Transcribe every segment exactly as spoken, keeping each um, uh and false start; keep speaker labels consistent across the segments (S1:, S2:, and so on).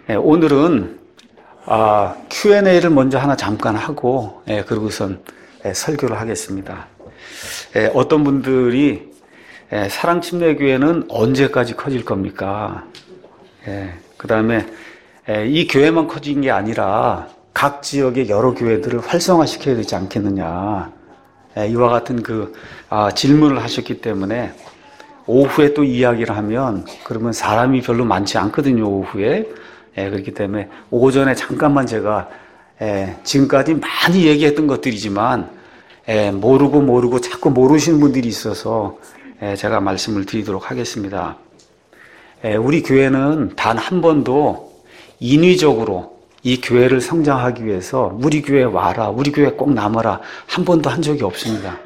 S1: 예, 오늘은 아, 큐 앤 에이를 먼저 하나 잠깐 하고 예, 그러고선 예, 설교를 하겠습니다. 예, 어떤 분들이 예, 사랑침례교회는 언제까지 커질 겁니까? 예, 그 다음에 예, 이 교회만 커진 게 아니라 각 지역의 여러 교회들을 활성화시켜야 되지 않겠느냐. 예, 이와 같은 그 아, 질문을 하셨기 때문에 오후에 또 이야기를 하면 그러면 사람이 별로 많지 않거든요, 오후에. 예, 그렇기 때문에 오전에 잠깐만 제가 예, 지금까지 많이 얘기했던 것들이지만 예, 모르고 모르고 자꾸 모르시는 분들이 있어서 예, 제가 말씀을 드리도록 하겠습니다. 예, 우리 교회는 단 한 번도 인위적으로 이 교회를 성장하기 위해서 우리 교회 와라, 우리 교회 꼭 남아라 한 번도 한 적이 없습니다.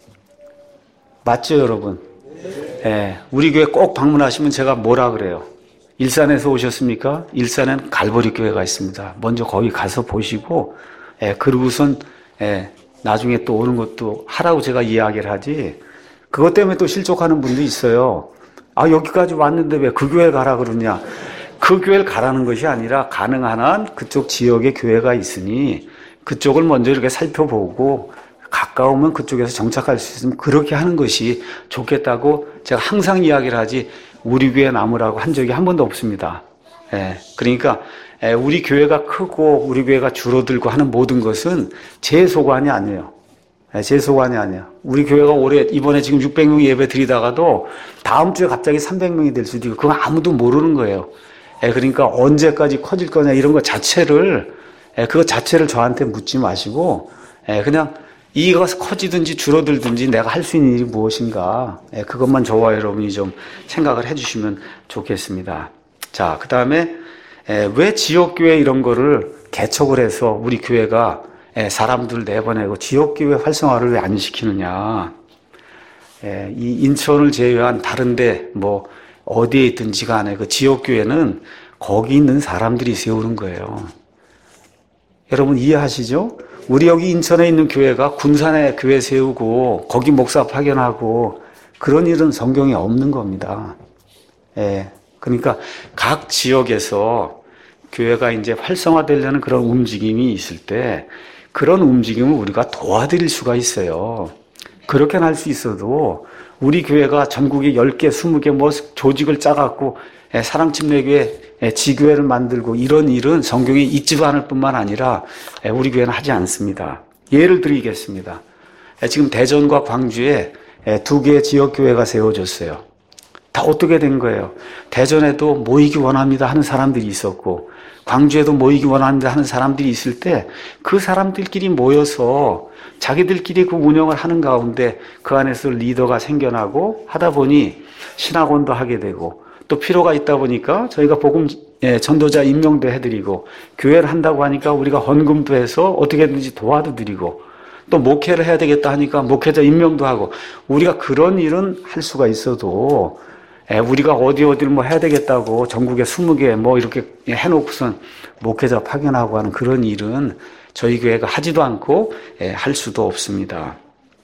S1: 맞죠, 여러분? 예, 우리 교회 꼭 방문하시면 제가 뭐라 그래요? 일산에서 오셨습니까? 일산에는 갈보리 교회가 있습니다. 먼저 거기 가서 보시고, 예, 그러고선, 예, 나중에 또 오는 것도 하라고 제가 이야기를 하지, 그것 때문에 또 실족하는 분도 있어요. 아, 여기까지 왔는데 왜 그 교회 가라 그러냐? 그 교회를 가라는 것이 아니라 가능한 한 그쪽 지역에 교회가 있으니 그쪽을 먼저 이렇게 살펴보고 가까우면 그쪽에서 정착할 수 있으면 그렇게 하는 것이 좋겠다고 제가 항상 이야기를 하지 우리 교회 남으라고 한 적이 한 번도 없습니다. 예, 그러니까 예, 우리 교회가 크고 우리 교회가 줄어들고 하는 모든 것은 제 소관이 아니에요. 예, 제 소관이 아니에요. 우리 교회가 올해 이번에 지금 육백 명 예배 드리다가도 다음 주에 갑자기 삼백 명이 될 수도 있고 그건 아무도 모르는 거예요. 예, 그러니까 언제까지 커질 거냐 이런 것 자체를 예, 그거 자체를 저한테 묻지 마시고 예, 그냥 이것이 커지든지 줄어들든지 내가 할 수 있는 일이 무엇인가 예, 그것만 저와 여러분이 좀 생각을 해주시면 좋겠습니다. 자, 그 다음에 예, 왜 지역교회 이런 거를 개척을 해서 우리 교회가 예, 사람들 내보내고 지역교회 활성화를 왜 안 시키느냐. 예, 이 인천을 제외한 다른데 뭐 어디에 있든지 간에 그 지역교회는 거기 있는 사람들이 세우는 거예요. 여러분 이해하시죠? 우리 여기 인천에 있는 교회가 군산에 교회 세우고 거기 목사 파견하고 그런 일은 성경에 없는 겁니다. 예. 그러니까 각 지역에서 교회가 이제 활성화되려는 그런 움직임이 있을 때 그런 움직임을 우리가 도와드릴 수가 있어요. 그렇게는 할 수 있어도 우리 교회가 전국에 열 개, 스무 개 뭐 조직을 짜갖고 사랑침례교회 지교회를 만들고 이런 일은 성경에 있지도 않을 뿐만 아니라 우리 교회는 하지 않습니다. 예를 드리겠습니다. 지금 대전과 광주에 두 개의 지역교회가 세워졌어요. 다 어떻게 된 거예요? 대전에도 모이기 원합니다 하는 사람들이 있었고 광주에도 모이기 원합니다 하는 사람들이 있을 때 그 사람들끼리 모여서 자기들끼리 그 운영을 하는 가운데 그 안에서 리더가 생겨나고 하다 보니 신학원도 하게 되고 또 필요가 있다 보니까 저희가 복음 예, 전도자 임명도 해드리고 교회를 한다고 하니까 우리가 헌금도 해서 어떻게든지 도와도 드리고 또 목회를 해야 되겠다 하니까 목회자 임명도 하고 우리가 그런 일은 할 수가 있어도 예, 우리가 어디 어디를 뭐 해야 되겠다고 전국에 스무 개 뭐 이렇게 해놓고선 목회자 파견하고 하는 그런 일은 저희 교회가 하지도 않고 예, 할 수도 없습니다.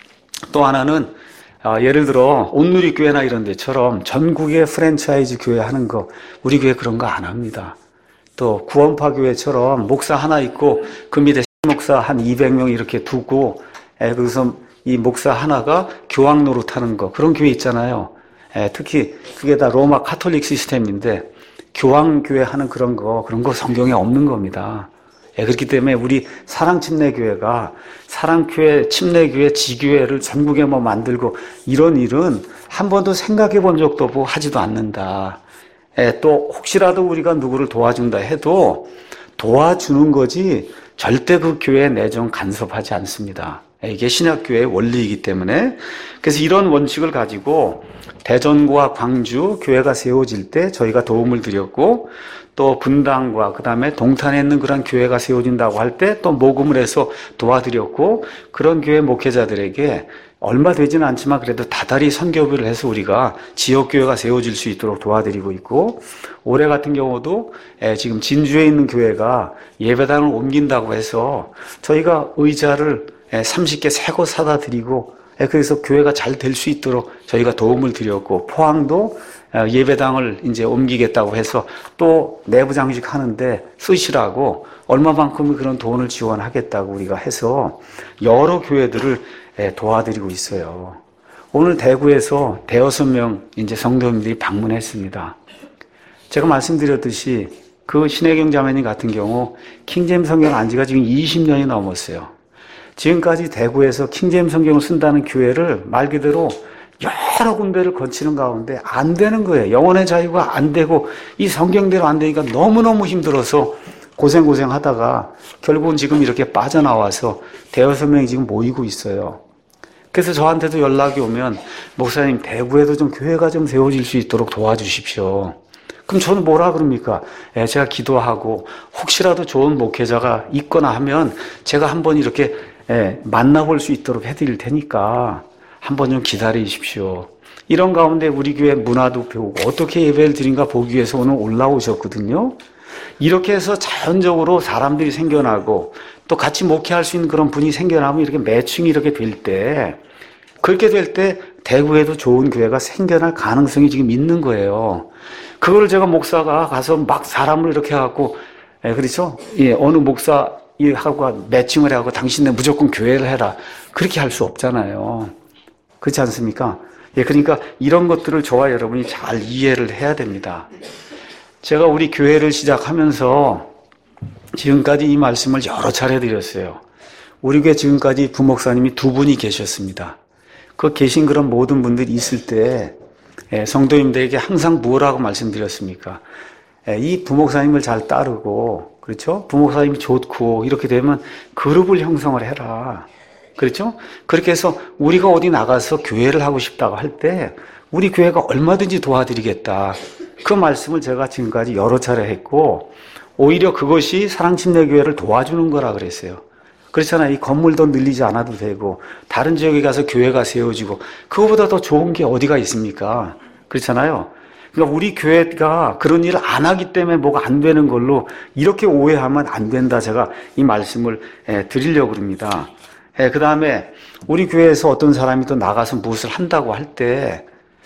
S1: 또 하나는 아, 예를 들어 온누리 교회나 이런 데처럼 전국에 프랜차이즈 교회 하는 거 우리 교회 그런 거 안 합니다. 또 구원파 교회처럼 목사 하나 있고 그 밑에 목사 한 이백 명 이렇게 두고 예, 그래서 이 목사 하나가 교황 노릇하는 거 그런 교회 있잖아요. 예, 특히 그게 다 로마 카톨릭 시스템인데 교황교회 하는 그런 거 그런 거 성경에 없는 겁니다. 예, 그렇기 때문에 우리 사랑침례교회가 사랑교회, 침례교회, 지교회를 전국에 뭐 만들고 이런 일은 한 번도 생각해 본 적도 없고 하지도 않는다. 예, 또 혹시라도 우리가 누구를 도와준다 해도 도와주는 거지 절대 그 교회에 내정 간섭하지 않습니다. 이게 신약교회의 원리이기 때문에 그래서 이런 원칙을 가지고 대전과 광주 교회가 세워질 때 저희가 도움을 드렸고 또 분당과 그 다음에 동탄에 있는 그런 교회가 세워진다고 할 때 또 모금을 해서 도와드렸고 그런 교회 목회자들에게 얼마 되지는 않지만 그래도 다달이 선교비를 해서 우리가 지역교회가 세워질 수 있도록 도와드리고 있고 올해 같은 경우도 지금 진주에 있는 교회가 예배당을 옮긴다고 해서 저희가 의자를 삼십 개 새 거 사다 드리고 그래서 교회가 잘 될 수 있도록 저희가 도움을 드렸고, 포항도 예배당을 이제 옮기겠다고 해서 또 내부 장식 하는데 쓰시라고 얼마만큼 그런 돈을 지원하겠다고 우리가 해서 여러 교회들을 도와드리고 있어요. 오늘 대구에서 대여섯 명 이제 성도님들이 방문했습니다. 제가 말씀드렸듯이 그 신혜경 자매님 같은 경우 킹제임스 성경 안 지가 지금 이십 년이 넘었어요. 지금까지 대구에서 킹제임스 성경을 쓴다는 교회를 말 그대로 여러 군데를 거치는 가운데 안 되는 거예요. 영혼의 자유가 안 되고 이 성경대로 안 되니까 너무너무 힘들어서 고생고생 하다가 결국은 지금 이렇게 빠져나와서 대여섯 명이 지금 모이고 있어요. 그래서 저한테도 연락이 오면 목사님 대구에도 좀 교회가 좀 세워질 수 있도록 도와주십시오. 그럼 저는 뭐라 그럽니까? 예, 제가 기도하고 혹시라도 좋은 목회자가 있거나 하면 제가 한번 이렇게 예, 만나볼 수 있도록 해드릴 테니까 한번 좀 기다리십시오. 이런 가운데 우리 교회 문화도 배우고 어떻게 예배를 드린가 보기 위해서 오늘 올라오셨거든요. 이렇게 해서 자연적으로 사람들이 생겨나고 또 같이 목회할 수 있는 그런 분이 생겨나면 이렇게 매칭이 이렇게 될 때, 그렇게 될 때 대구에도 좋은 교회가 생겨날 가능성이 지금 있는 거예요. 그걸 제가 목사가 가서 막 사람을 이렇게 해갖고, 예, 그렇죠? 예, 어느 목사 하고 매칭을 해갖고 당신네 무조건 교회를 해라. 그렇게 할 수 없잖아요. 그렇지 않습니까? 예, 그러니까 이런 것들을 저와 여러분이 잘 이해를 해야 됩니다. 제가 우리 교회를 시작하면서 지금까지 이 말씀을 여러 차례 드렸어요. 우리 교회 지금까지 부목사님이 두 분이 계셨습니다. 그 계신 그런 모든 분들이 있을 때 성도님들에게 항상 뭐라고 말씀드렸습니까? 이 부목사님을 잘 따르고, 그렇죠? 부목사님이 좋고 이렇게 되면 그룹을 형성을 해라. 그렇죠? 그렇게 해서 우리가 어디 나가서 교회를 하고 싶다고 할 때 우리 교회가 얼마든지 도와드리겠다. 그 말씀을 제가 지금까지 여러 차례 했고, 오히려 그것이 사랑침례교회를 도와주는 거라 그랬어요. 그렇잖아요. 이 건물도 늘리지 않아도 되고 다른 지역에 가서 교회가 세워지고 그거보다 더 좋은 게 어디가 있습니까? 그렇잖아요. 그러니까 우리 교회가 그런 일을 안 하기 때문에 뭐가 안 되는 걸로 이렇게 오해하면 안 된다. 제가 이 말씀을 드리려고 합니다. 그 다음에 우리 교회에서 어떤 사람이 또 나가서 무엇을 한다고 할 때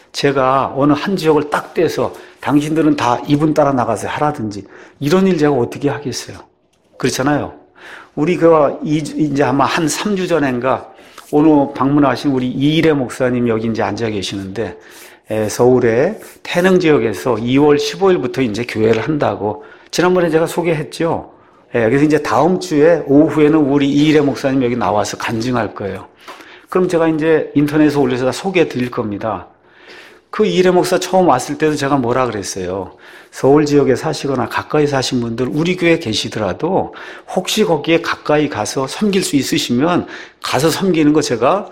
S1: 제가 어느 한 지역을 딱 떼서 당신들은 다 이분 따라 나가서 하라든지 이런 일 제가 어떻게 하겠어요? 그렇잖아요. 우리 그 이제 아마 한 삼 주 전인가 오늘 방문하신 우리 이일의 목사님 여기 이제 앉아 계시는데 서울의 태릉 지역에서 이월 십오일부터 이제 교회를 한다고 지난번에 제가 소개했죠. 그래서 이제 다음 주에 오후에는 우리 이일의 목사님 여기 나와서 간증할 거예요. 그럼 제가 이제 인터넷에 올려서 다 소개해 드릴 겁니다. 그 이일의 목사 처음 왔을 때도 제가 뭐라 그랬어요. 서울 지역에 사시거나 가까이 사신 분들 우리 교회에 계시더라도 혹시 거기에 가까이 가서 섬길 수 있으시면 가서 섬기는 거 제가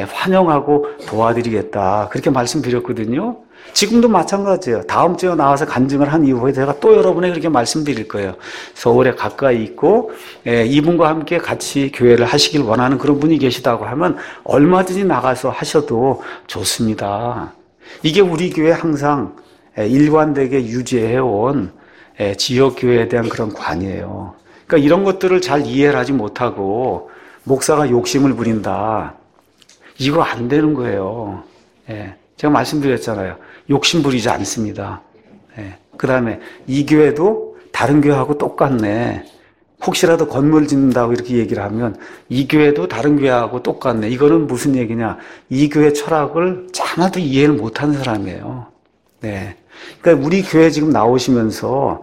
S1: 환영하고 도와드리겠다. 그렇게 말씀드렸거든요. 지금도 마찬가지예요. 다음 주에 나와서 간증을 한 이후에 제가 또 여러분에게 그렇게 말씀드릴 거예요. 서울에 가까이 있고 이분과 함께 같이 교회를 하시길 원하는 그런 분이 계시다고 하면 얼마든지 나가서 하셔도 좋습니다. 이게 우리 교회 항상 일관되게 유지해온 지역교회에 대한 그런 관이에요. 그러니까 이런 것들을 잘 이해를 하지 못하고 목사가 욕심을 부린다. 이거 안 되는 거예요. 제가 말씀드렸잖아요. 욕심 부리지 않습니다. 그 다음에 이 교회도 다른 교회하고 똑같네. 혹시라도 건물 짓는다고 이렇게 얘기를 하면 이 교회도 다른 교회하고 똑같네. 이거는 무슨 얘기냐. 이 교회 철학을 하나도 이해를 못하는 사람이에요. 네. 그러니까 우리 교회 지금 나오시면서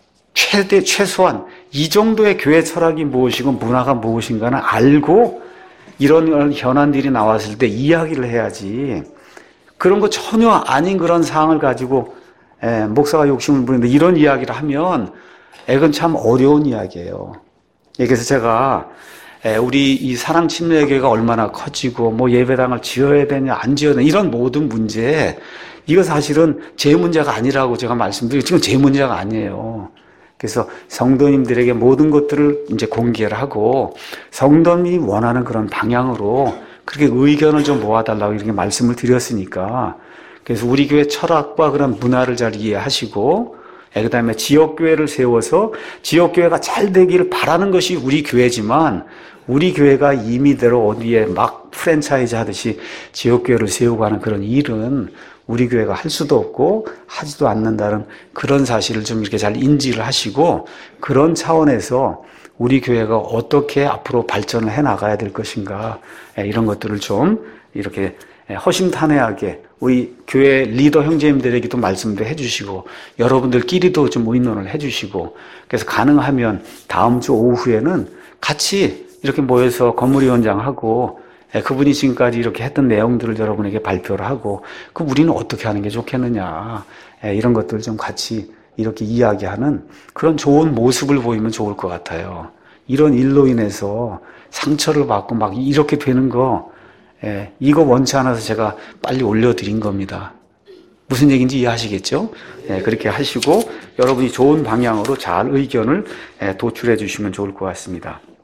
S1: 최대, 최소한 이 정도의 교회 철학이 무엇이고 문화가 무엇인가는 알고 이런 현안들이 나왔을 때 이야기를 해야지. 그런 거 전혀 아닌 그런 상황을 가지고 예, 목사가 욕심을 부리는데 이런 이야기를 하면 이건 참 어려운 이야기예요. 그래서 제가 우리 이 사랑침례교회가 얼마나 커지고 뭐 예배당을 지어야 되냐 안 지어야 되냐 이런 모든 문제, 이거 사실은 제 문제가 아니라고 제가 말씀드리고 지금 제 문제가 아니에요. 그래서 성도님들에게 모든 것들을 이제 공개를 하고 성도님이 원하는 그런 방향으로 그렇게 의견을 좀 모아달라고 이렇게 말씀을 드렸으니까, 그래서 우리 교회 철학과 그런 문화를 잘 이해하시고 예, 그 다음에 지역교회를 세워서 지역교회가 잘 되기를 바라는 것이 우리 교회지만 우리 교회가 임의대로 어디에 막 프랜차이즈 하듯이 지역교회를 세우고 하는 그런 일은 우리 교회가 할 수도 없고 하지도 않는다는 그런 사실을 좀 이렇게 잘 인지를 하시고 그런 차원에서 우리 교회가 어떻게 앞으로 발전을 해 나가야 될 것인가 이런 것들을 좀 이렇게 허심탄회하게 우리 교회 리더 형제님들에게도 말씀도 해주시고 여러분들끼리도 좀 의논을 해주시고 그래서 가능하면 다음 주 오후에는 같이 이렇게 모여서 건물위원장하고 그분이 지금까지 이렇게 했던 내용들을 여러분에게 발표를 하고 그 우리는 어떻게 하는 게 좋겠느냐 이런 것들을 좀 같이 이렇게 이야기하는 그런 좋은 모습을 보이면 좋을 것 같아요. 이런 일로 인해서 상처를 받고 막 이렇게 되는 거 예, 이거 원치 않아서 제가 빨리 올려드린 겁니다. 무슨 얘기인지 이해하시겠죠? 예, 그렇게 하시고 여러분이 좋은 방향으로 잘 의견을 예, 도출해 주시면 좋을 것 같습니다.